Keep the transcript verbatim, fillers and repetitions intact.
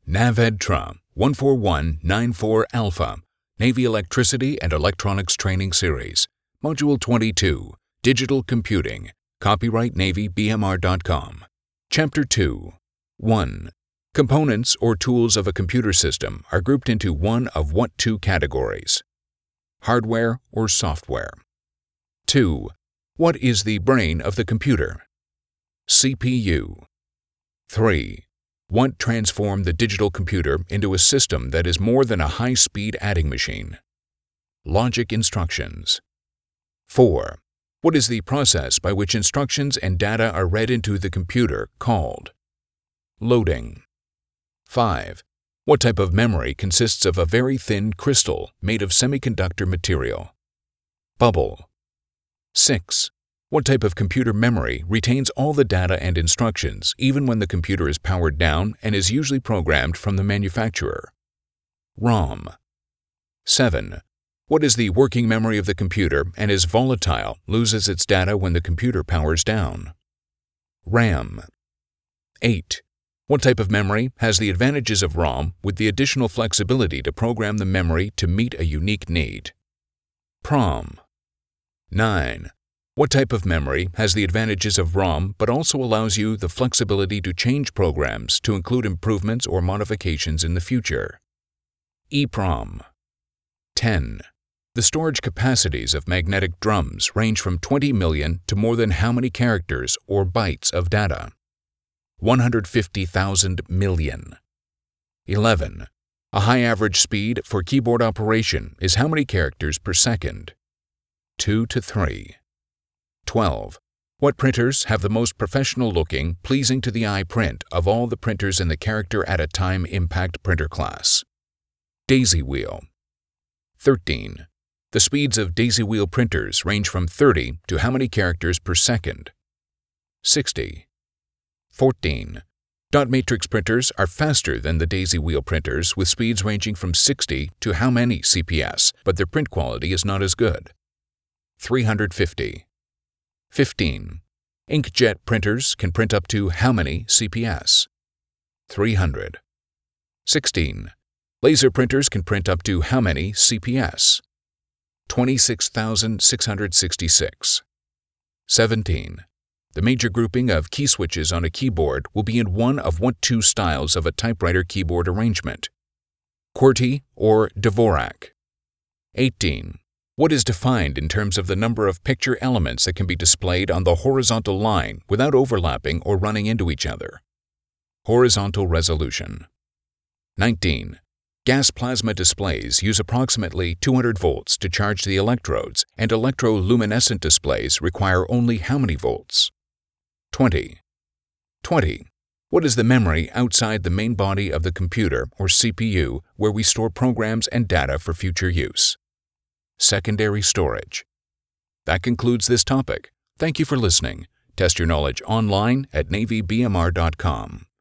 NAVEDTRA one four one nine four Alpha, Navy Electricity and Electronics Training Series, Module twenty-two, Digital Computing, copyright Navy B M R dot com. Chapter two. one. Components or tools of a computer system are grouped into one of what two categories? Hardware or software. two. What is the brain of the computer? C P U. three. What transformed the digital computer into a system that is more than a high-speed adding machine? Logic instructions. four. What is the process by which instructions and data are read into the computer called? Loading. five. What type of memory consists of a very thin crystal made of semiconductor material? Bubble. six. What type of computer memory retains all the data and instructions even when the computer is powered down and is usually programmed from the manufacturer? ROM. seven. What is the working memory of the computer and is volatile, loses its data when the computer powers down? RAM. eight. What type of memory has the advantages of ROM with the additional flexibility to program the memory to meet a unique need? PROM. nine. What type of memory has the advantages of ROM but also allows you the flexibility to change programs to include improvements or modifications in the future? EEPROM. ten. The storage capacities of magnetic drums range from twenty million to more than how many characters or bytes of data? one hundred fifty thousand million. eleven. A high average speed for keyboard operation is how many characters per second? two to three. twelve. What printers have the most professional-looking, pleasing to the eye print of all the printers in the character at a time impact printer class? Daisy wheel. thirteen. The speeds of daisy wheel printers range from thirty to how many characters per second? sixty. fourteen. Dot matrix printers are faster than the daisy wheel printers with speeds ranging from sixty to how many C P S, but their print quality is not as good? three hundred fifty. fifteen. Inkjet printers can print up to how many C P S? three hundred. sixteen. Laser printers can print up to how many C P S? twenty-six thousand six hundred sixty-six. seventeen. The major grouping of key switches on a keyboard will be in one of what two styles of a typewriter keyboard arrangement? QWERTY or Dvorak. eighteen. What is defined in terms of the number of picture elements that can be displayed on the horizontal line without overlapping or running into each other? Horizontal resolution. nineteen. Gas plasma displays use approximately two hundred volts to charge the electrodes, and electroluminescent displays require only how many volts? twenty. twenty. What is the memory outside the main body of the computer, or C P U, where we store programs and data for future use? Secondary storage. That concludes this topic. Thank you for listening. Test your knowledge online at Navy B M R dot com.